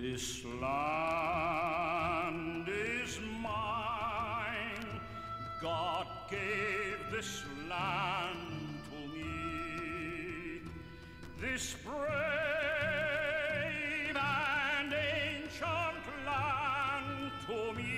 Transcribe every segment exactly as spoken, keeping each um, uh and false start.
This land is mine. God gave this land to me. This brave and ancient land to me.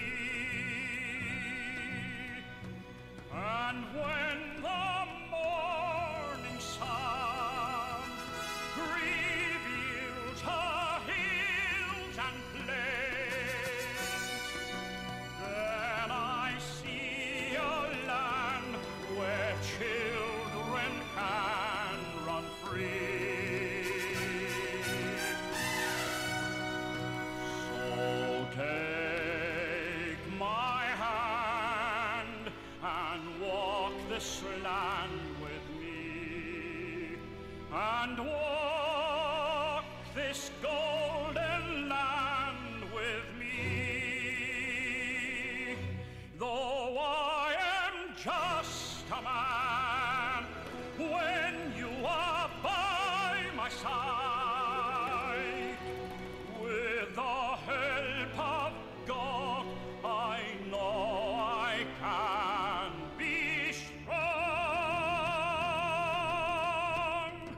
And when the morning sun reveals her hills and plains, then I see a land where children can run free. So take my hand and walk this land with me, and walk this golden land with me. Though I am just a man, when you are by my side, with the help of God, I know I can be strong.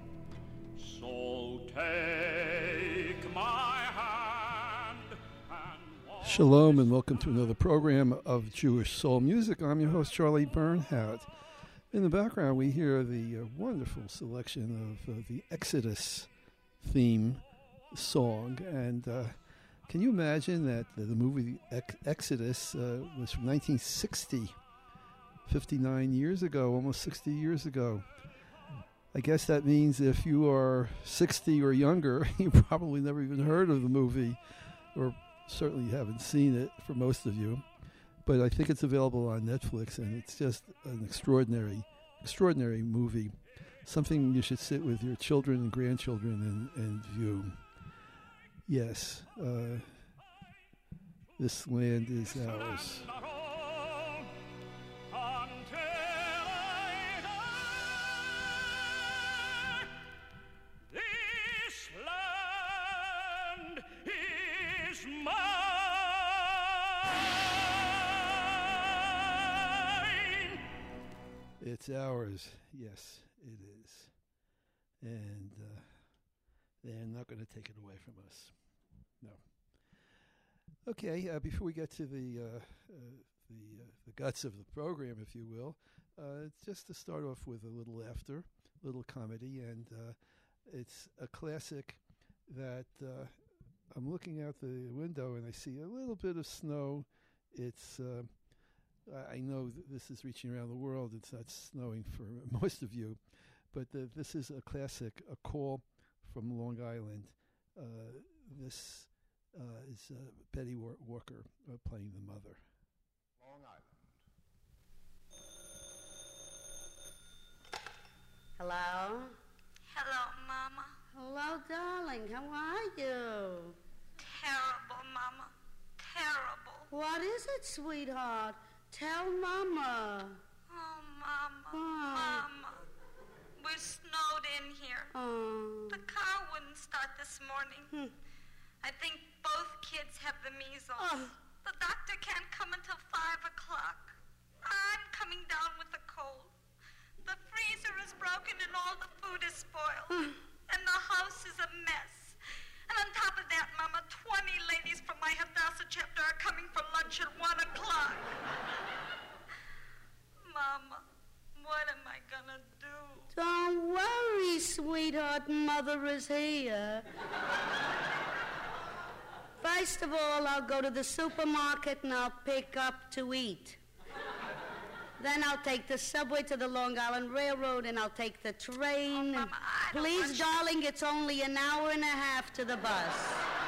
So take my hand and walk. Shalom and welcome to another program of Jewish Soul Music. I'm your host, Charlie Bernhardt. In the background, we hear the uh, wonderful selection of uh, the Exodus theme song. And uh, can you imagine that the, the movie Ex- Exodus uh, was from nineteen sixty, fifty-nine years ago, almost sixty years ago. I guess that means if you are sixty or younger, you probably never even heard of the movie, or certainly you haven't seen it for most of you. But I think it's available on Netflix, and it's just an extraordinary, extraordinary movie. Something you should sit with your children and grandchildren and, and view. Yes, uh, this land is ours. This land is mine. It's ours. Yes, it is. And uh, they're not going to take it away from us. No. Okay, uh, before we get to the uh, uh, the, uh, the guts of the program, if you will, uh, just to start off with a little laughter, a little comedy, and uh, it's a classic that uh, I'm looking out the window and I see a little bit of snow. It's uh, I know that this is reaching around the world. It's not snowing for most of you, but the, this is a classic, a call from Long Island. Uh, this uh, is uh, Betty War- Walker uh, playing the mother. Long Island. Hello? Hello, Mama. Hello, darling. How are you? Terrible, Mama. Terrible. What is it, sweetheart? Tell Mama. Oh, Mama. What? Mama. We're snowed in here. Oh. The car wouldn't start this morning. Hmm. I think both kids have the measles. Oh. The doctor can't come until five o'clock. I'm coming down with a cold. The freezer is broken and all the food is spoiled. Hmm. And the house is a mess. And on top of that, Mama, twenty ladies from my Hadassah chapter are coming for lunch at one o'clock. Mama, what am I gonna do? Don't worry, sweetheart. Mother is here. First of all, I'll go to the supermarket and I'll pick up to eat. Then I'll take the subway to the Long Island Railroad and I'll take the train. Oh, and Mama, I don't please, want you- darling, it's only an hour and a half to the bus.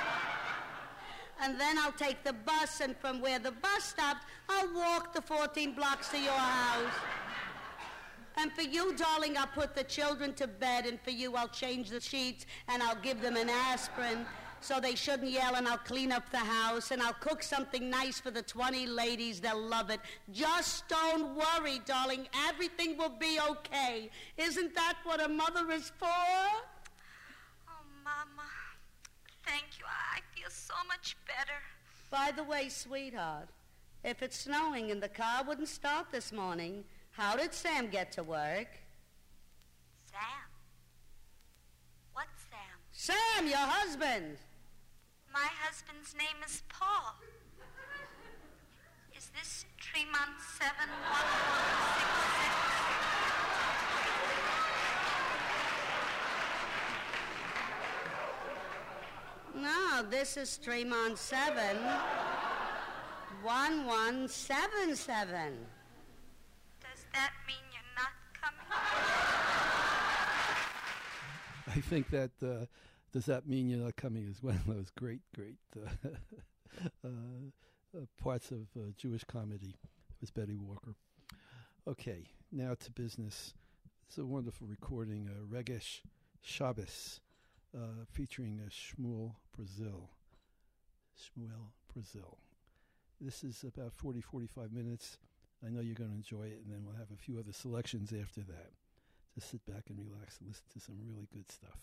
And then I'll take the bus, and from where the bus stops, I'll walk the fourteen blocks to your house. And for you, darling, I'll put the children to bed, and for you, I'll change the sheets, and I'll give them an aspirin so they shouldn't yell, and I'll clean up the house, and I'll cook something nice for the twenty ladies. They'll love it. Just don't worry, darling. Everything will be okay. Isn't that what a mother is for? Oh, Mama, Thank you. I feel so much better. By the way, sweetheart, if it's snowing and the car wouldn't start this morning, how did Sam get to work? Sam? What Sam? Sam, your husband. My husband's name is Paul. Is this Tremont seven one one six six? No, this is Tremont seven one one seven seven. Does that mean you're not coming? I think that uh, does that mean you're not coming is one of those great, great uh, uh, uh, parts of uh, Jewish comedy with Betty Walker. Okay, now to business. It's a wonderful recording, uh, Regesh Shabbos, uh, featuring uh, Shmuel Brazil. Shmuel Brazil. This is about forty, forty-five minutes. I know you're going to enjoy it, and then we'll have a few other selections after that. Just sit back and relax and listen to some really good stuff.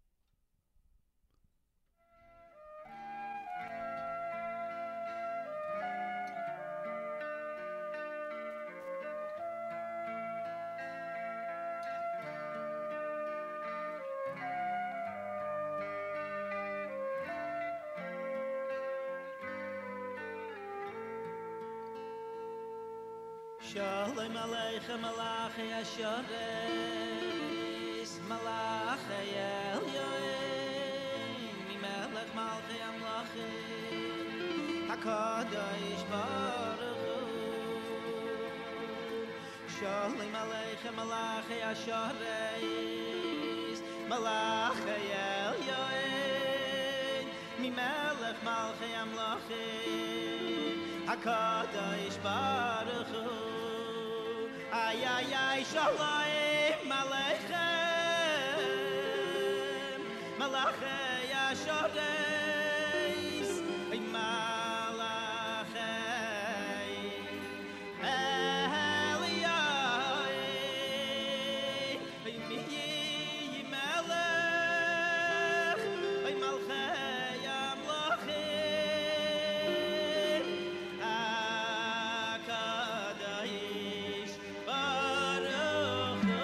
Shalom Aleichem Malachi Asheres Malachi El Yoim Mimelech Malchi Amlachi HaKadosh Baruch Hu Shalom Aleichem Malachi Asheres Malachi El Yoim Mimelech Malchi Amlachi HaKadosh Baruch Hu Ay, ay, ay, shalom aleichem Malachei Asheres Malachei Eliyai Miyi Melech Malchei Amlachim HaKadosh Baruch Hu.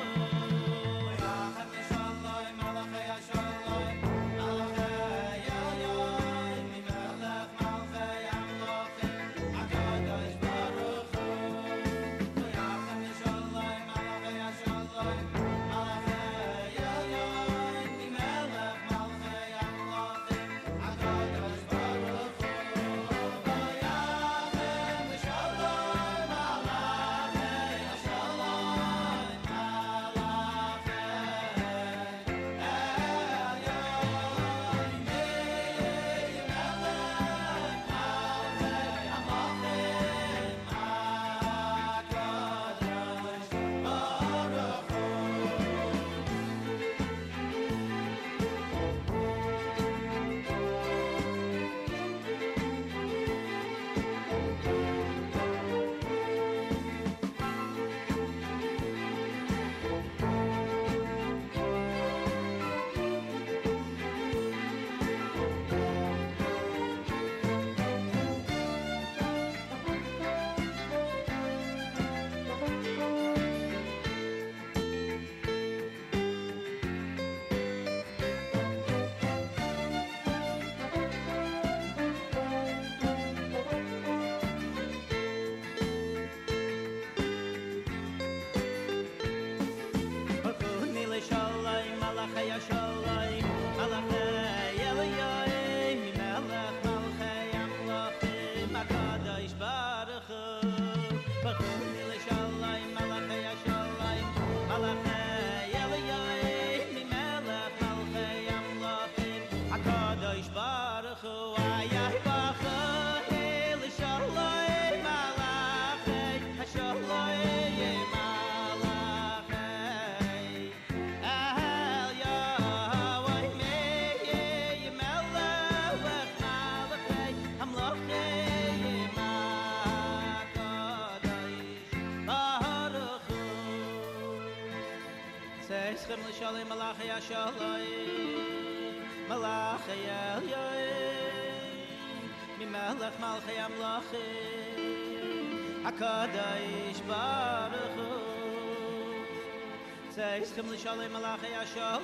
Shalom Malachi Shalom Malach el yoim Mi melech malchei amlachim HaKadosh Baruch Hu Tzeischem l'shalom malachei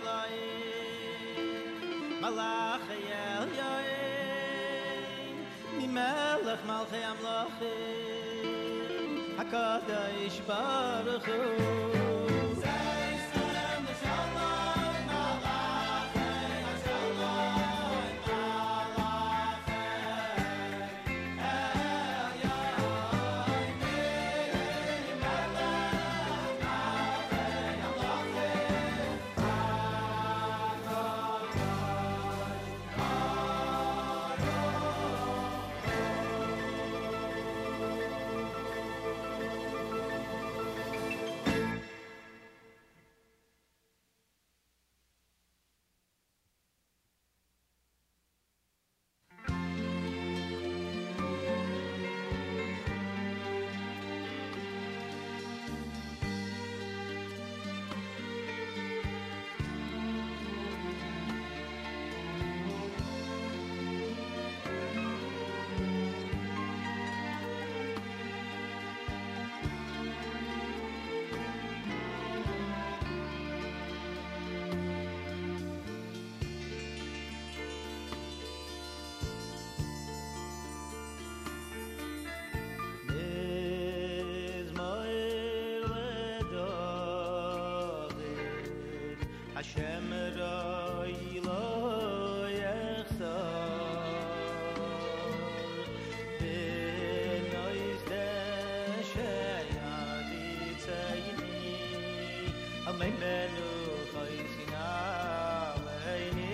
ha-shalom Malachei el yoim Mi melech malchei amlachim HaKadosh Baruch Hu Hashem roi lo yechzor B'nois desheyadi tzayini Al mei menucha yitzina leini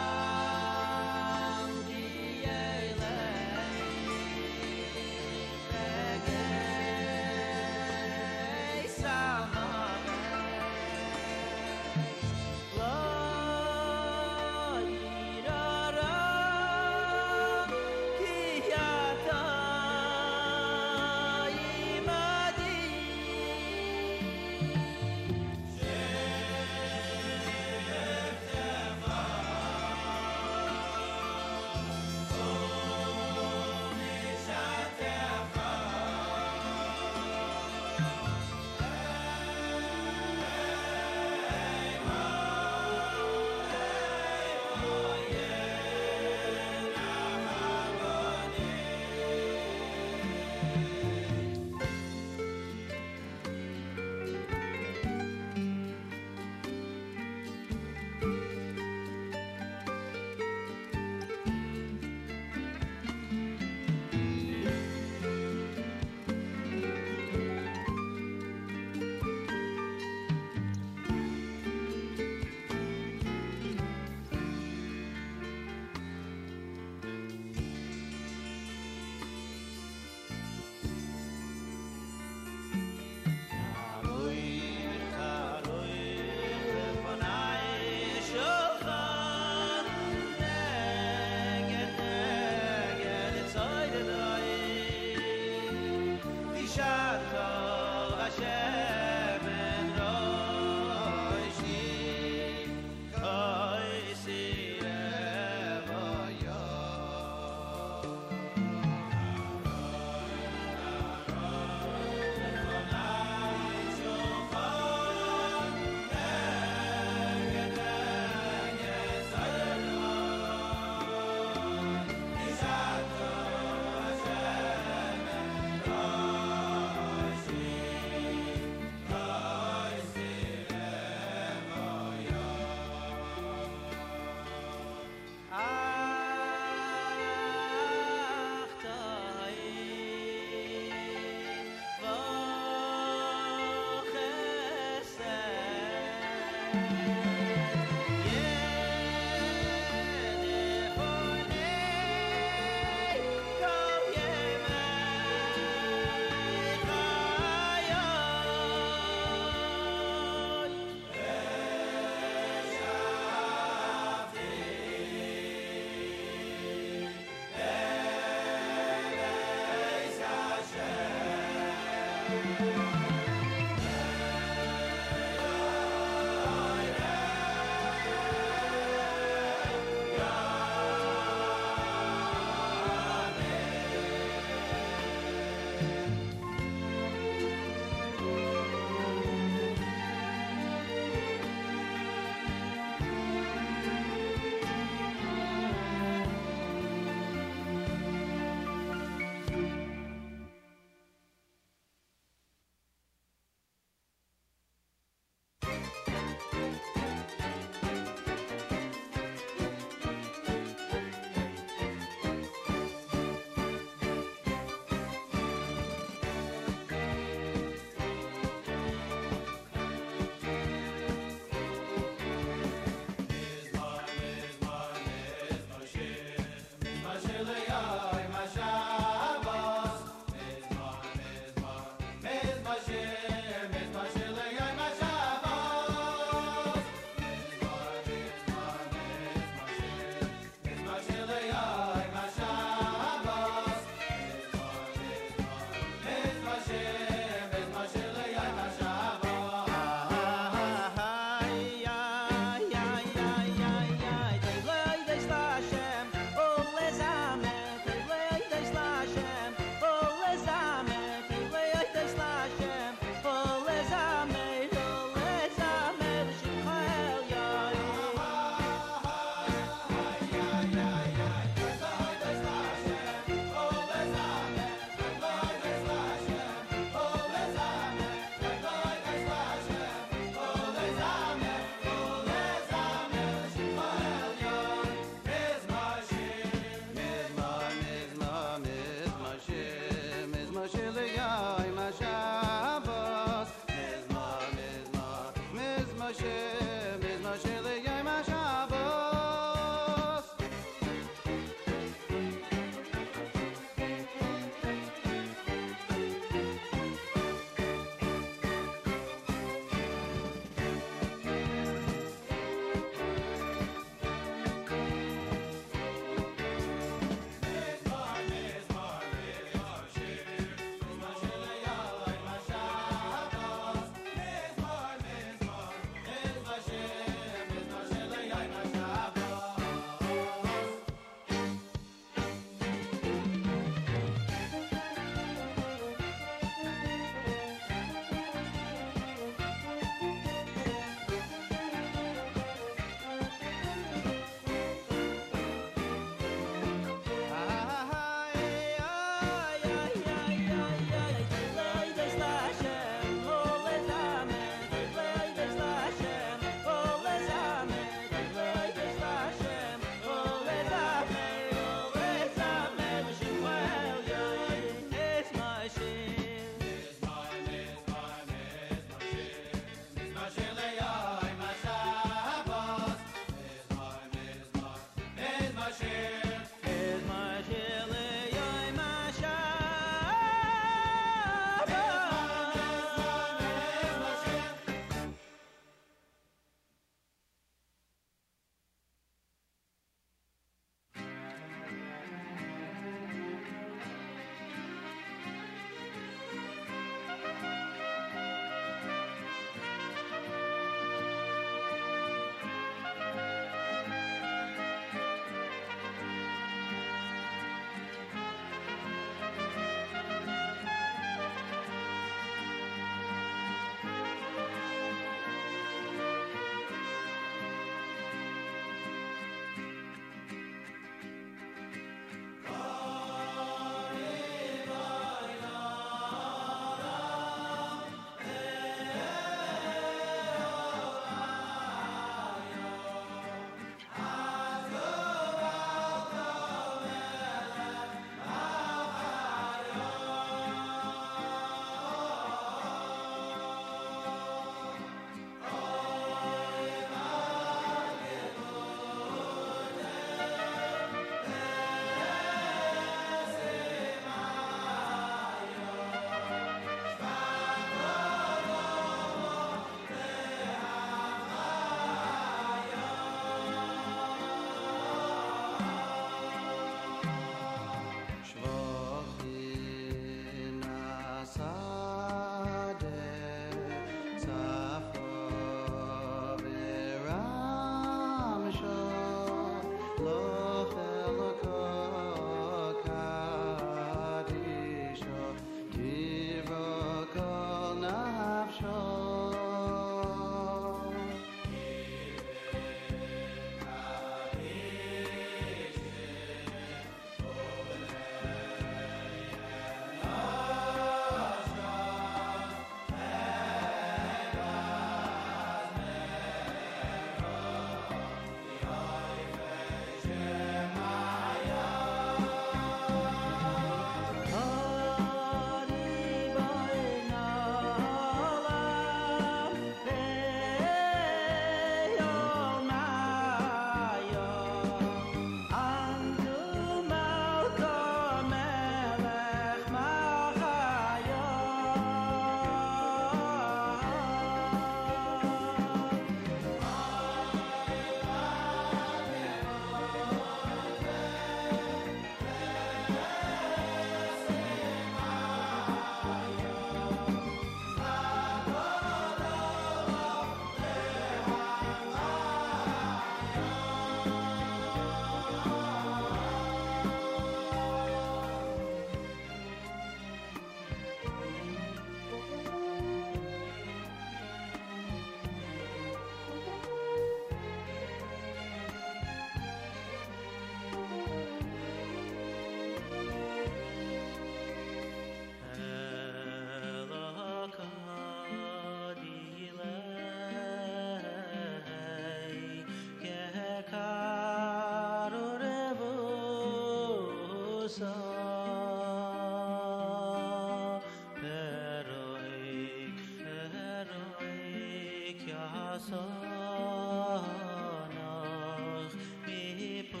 sonach mipo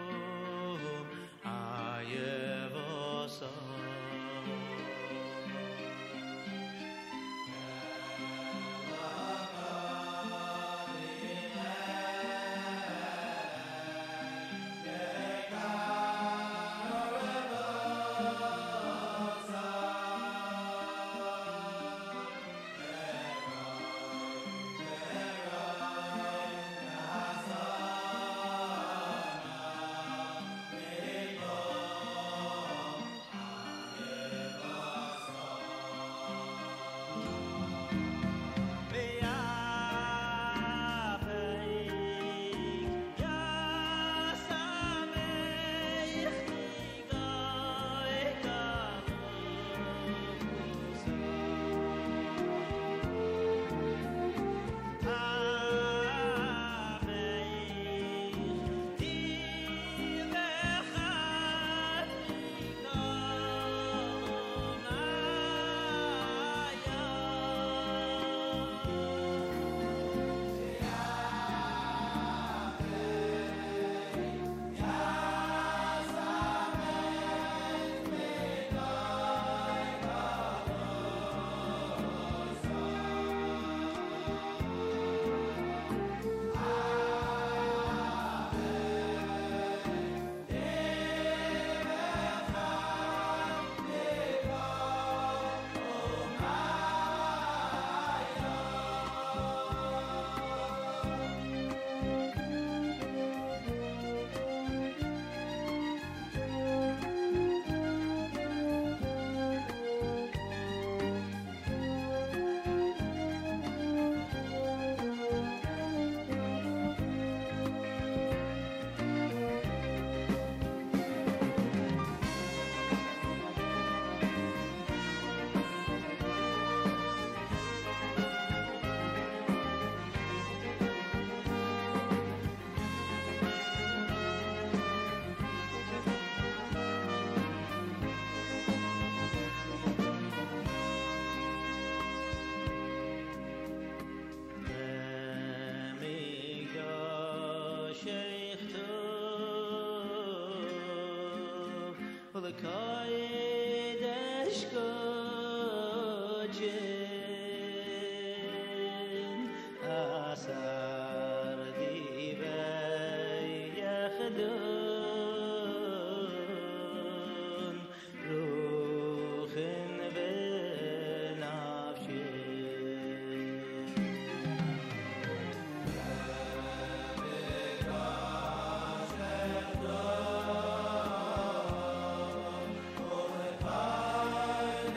ayevosa Bye.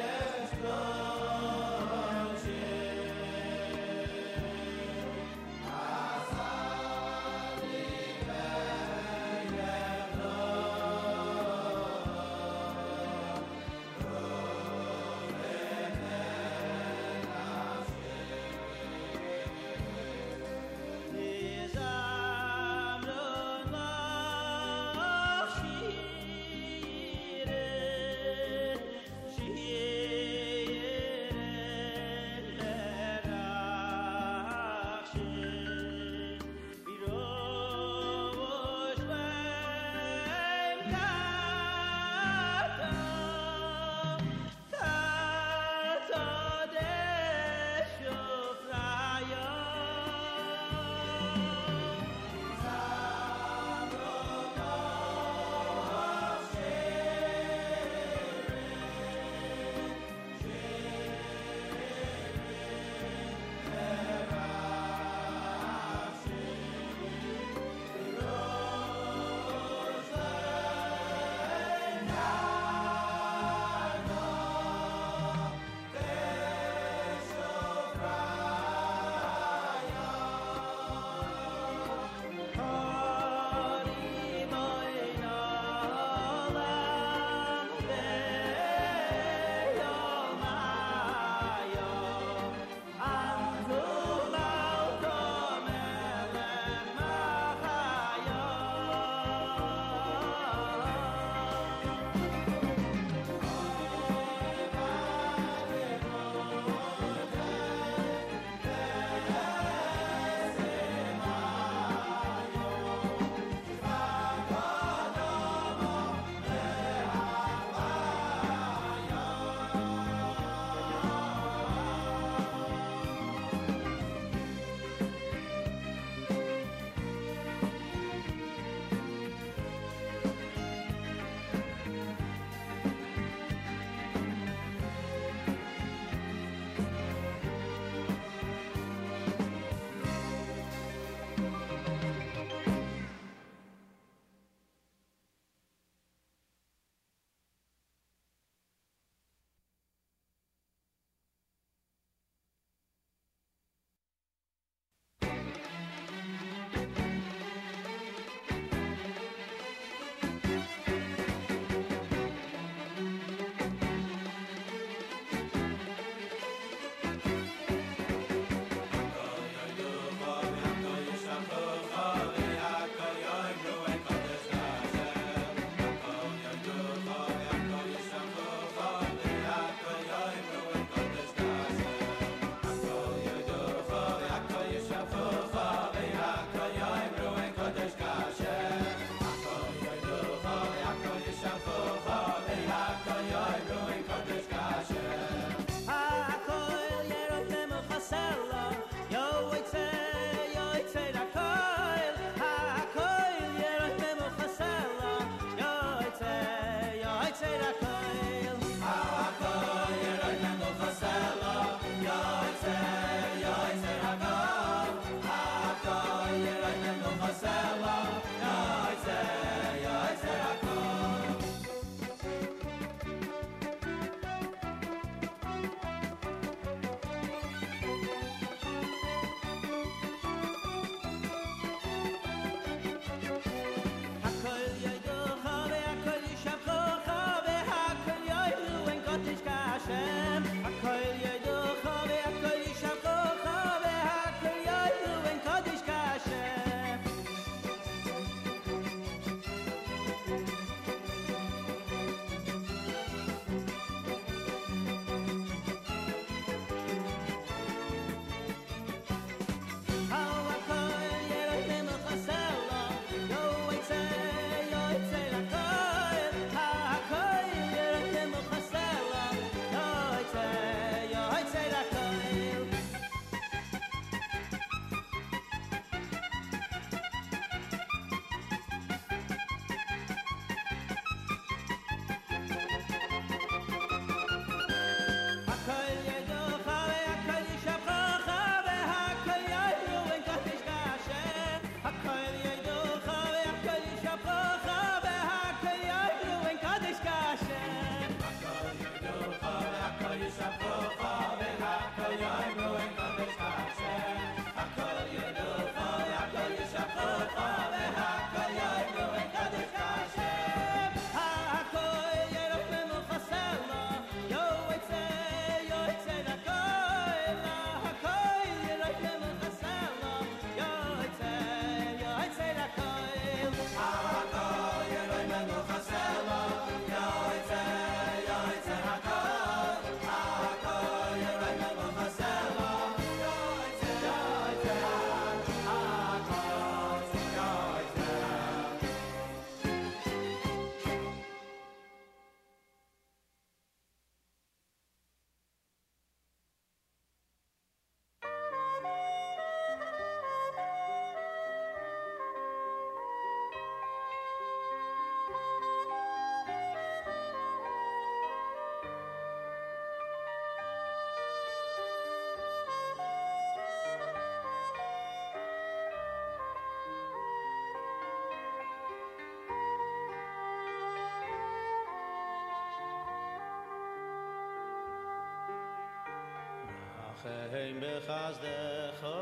Rachem bechazdecho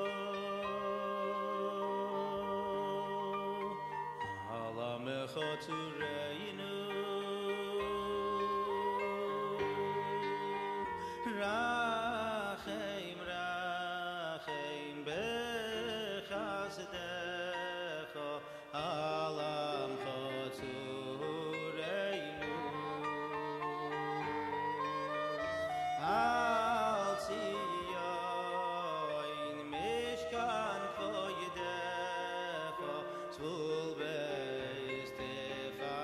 Alam echotzureinu Rachem, Rachem bechazdecho Alam chotzureinu Al Zion mishkan koyedecho Tvul beis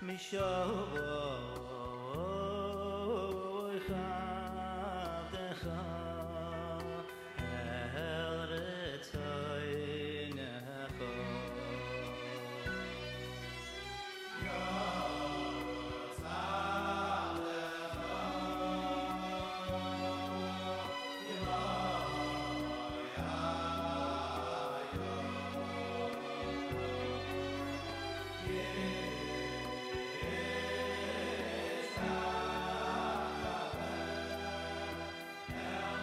mishoy khavdecha el retzoynecha Yeah.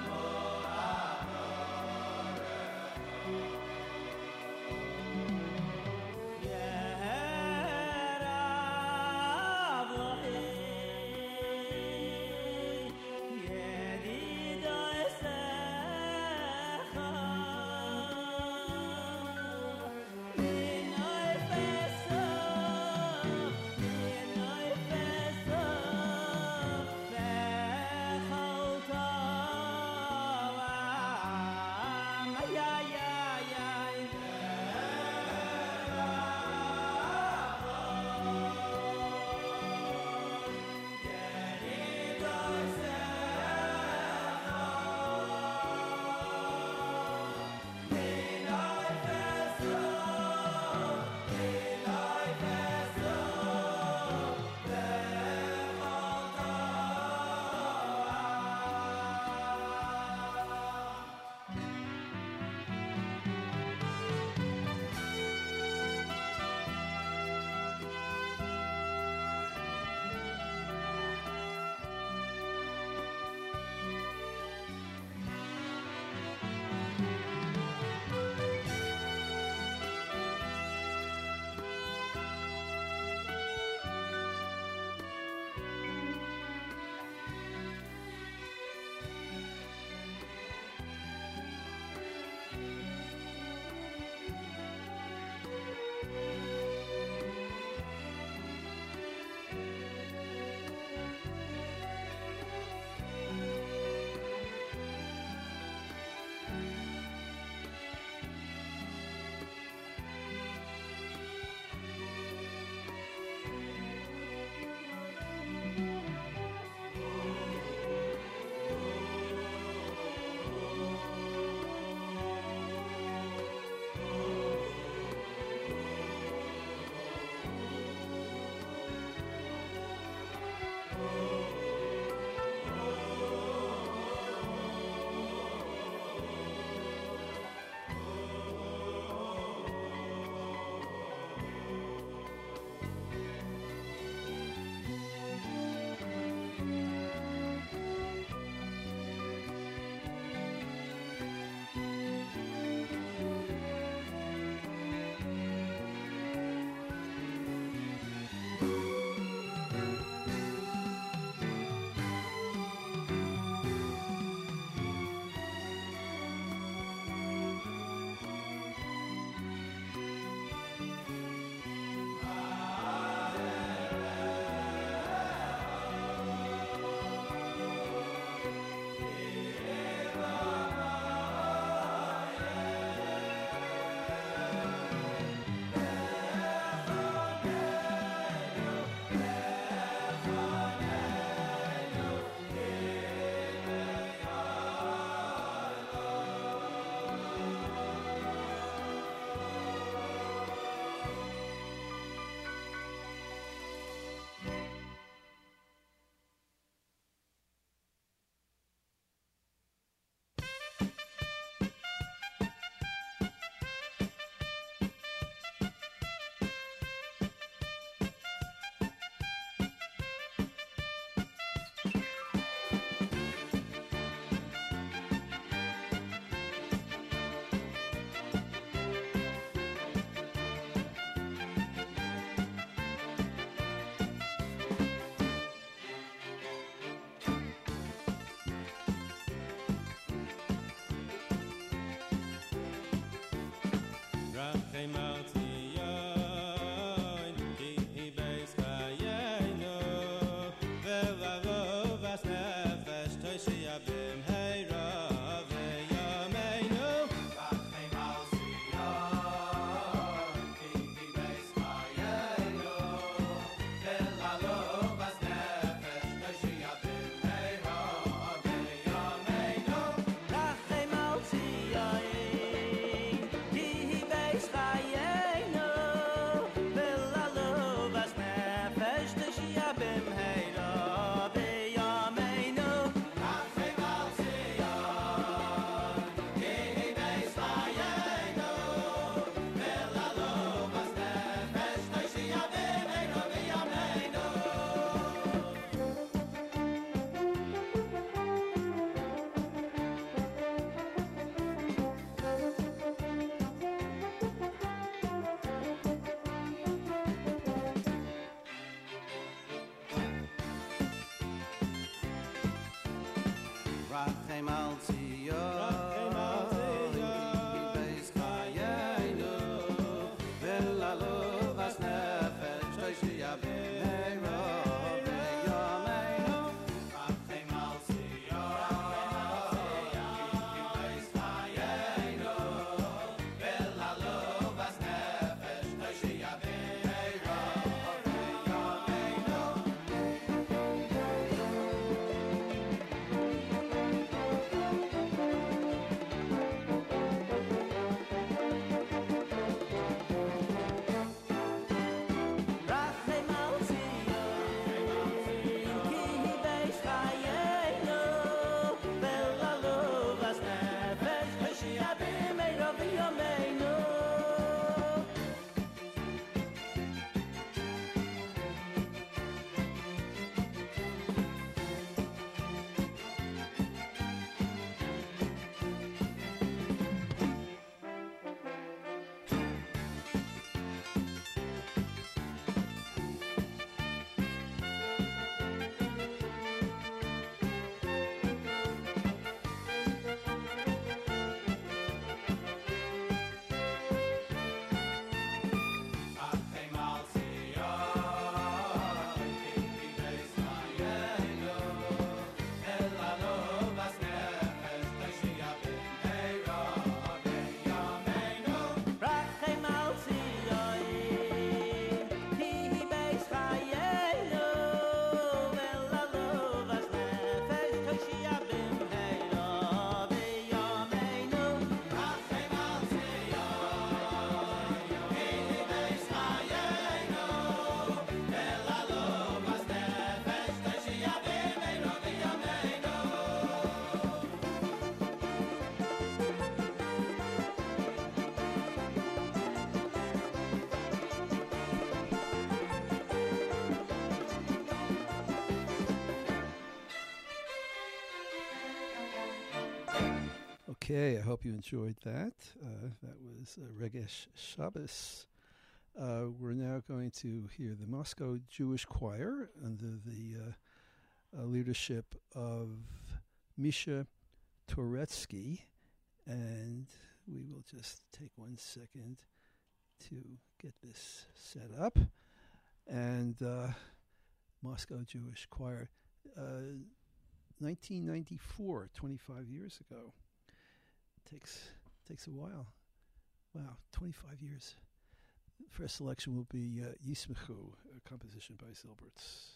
Okay, I hope you enjoyed that. Uh, that was uh, Regesh Shabbos. Uh, we're now going to hear the Moscow Jewish Choir under the uh, uh, leadership of Misha Turetsky. And we will just take one second to get this set up. And uh, Moscow Jewish Choir, uh, nineteen ninety-four, twenty-five years ago. Takes takes a while. Wow, twenty-five years. First selection will be uh, Yismechu, a composition by Zilberts.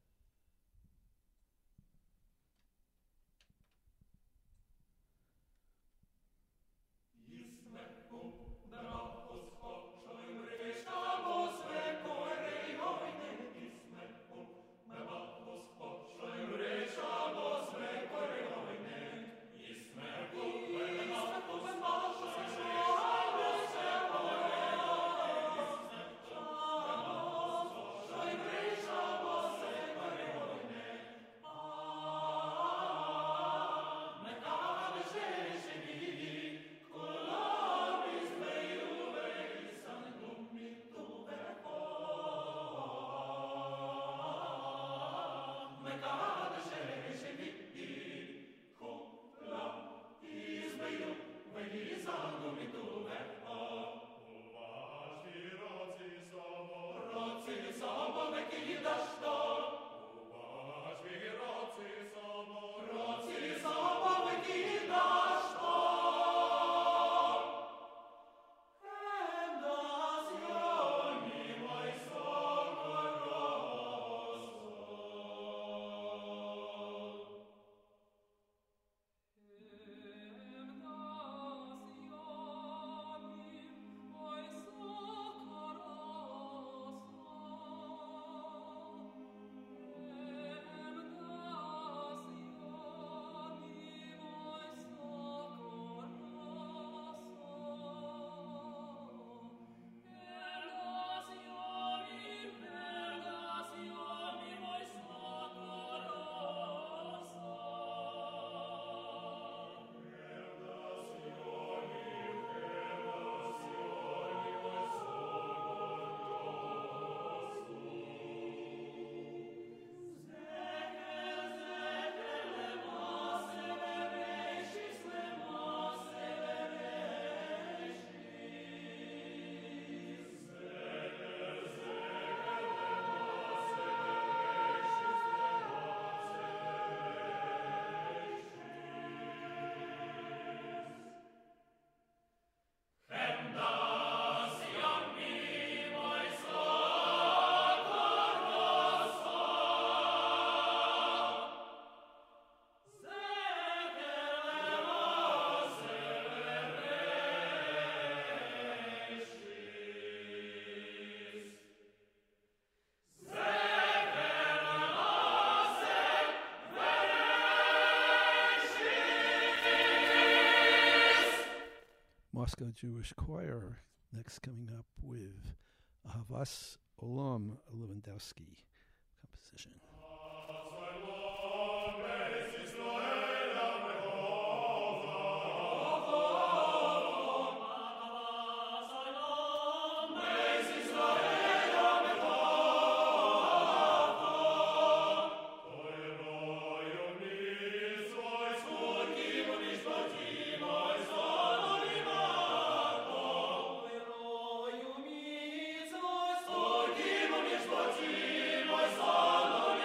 Moscow Jewish Choir, next coming up with Ahavas Olam, a Lewandowski composition. Salon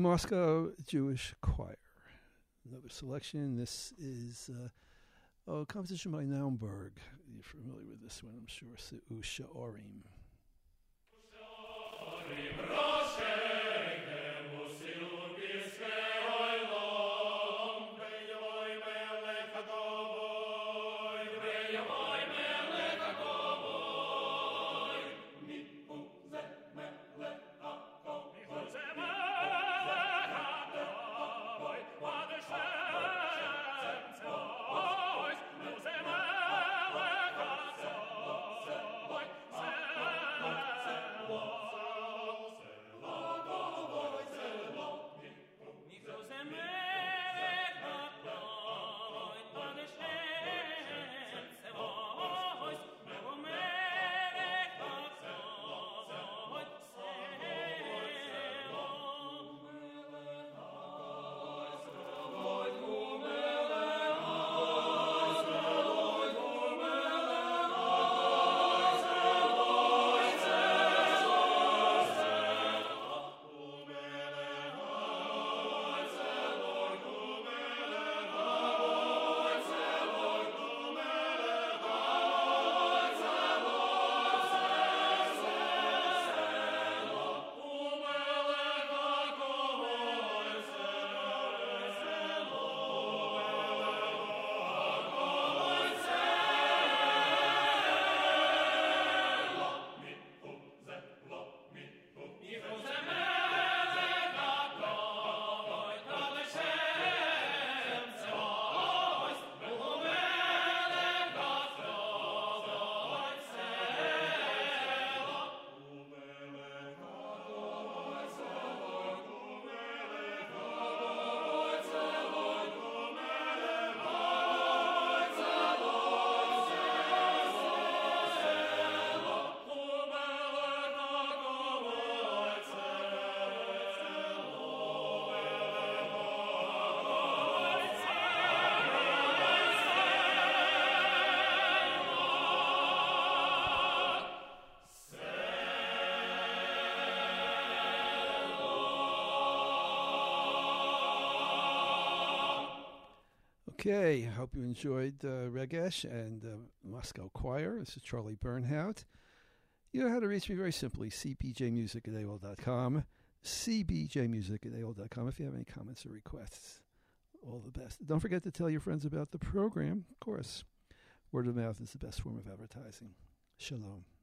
Moscow Jewish Choir. Another selection. This is uh, oh, a composition by Naumburg. You're familiar with this one, I'm sure. Se'u Sha'orim. Okay, I hope you enjoyed uh, Regesh and uh, Moscow Choir. This is Charlie Bernhout. You know how to reach me very simply, c b j music at a o l dot com, c b j music at a o l dot com if you have any comments or requests. All the best. Don't forget to tell your friends about the program. Of course, word of mouth is the best form of advertising. Shalom.